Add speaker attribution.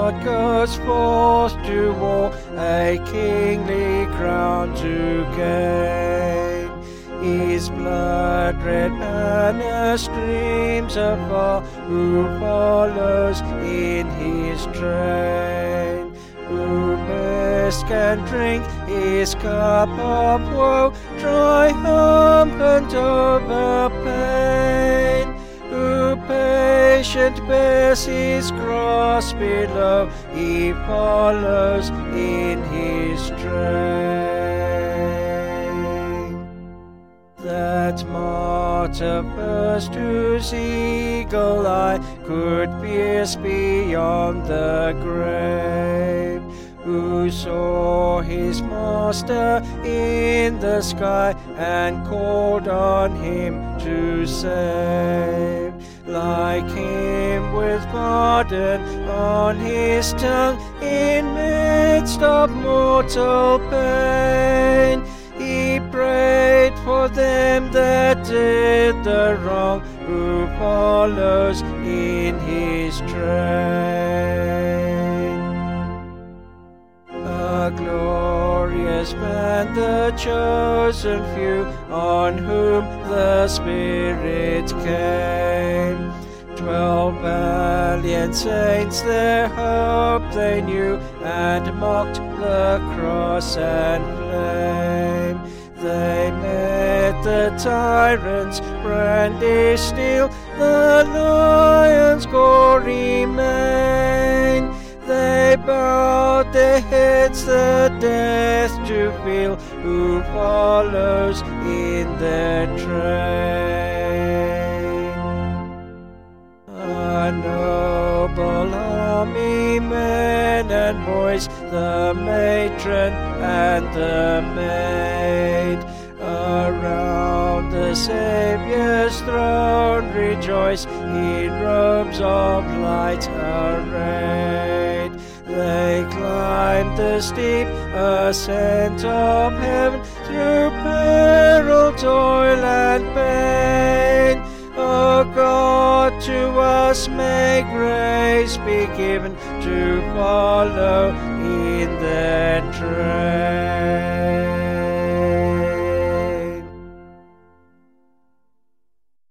Speaker 1: God goes forth to war, a kingly crown to gain. His blood-red banner streams afar, who follows in his train? Who best can drink his cup of woe, triumphant over pain? Who patient bears his cross below, he follows in his train. That martyr first, whose eagle eye could pierce beyond the grave, who saw his master in the sky and called on him to save. Like him with pardon on his tongue, in midst of mortal pain, he prayed for them that did the wrong, who follows in his train. A glorious band, the chosen few, on whom the Spirit came. 12 valiant saints, their hope they knew, and mocked the cross and flame. They met the tyrant's brandished steel, the lion's gory mane. They bowed their heads the death to feel, who follows in their train. A noble army, men and boys, the matron and the maid, around the Saviour's throne rejoice, in robes of light arrayed. They climbed the steep ascent of heaven, through peril, toil, and pain. O God, to us may grace be given, to follow in their train.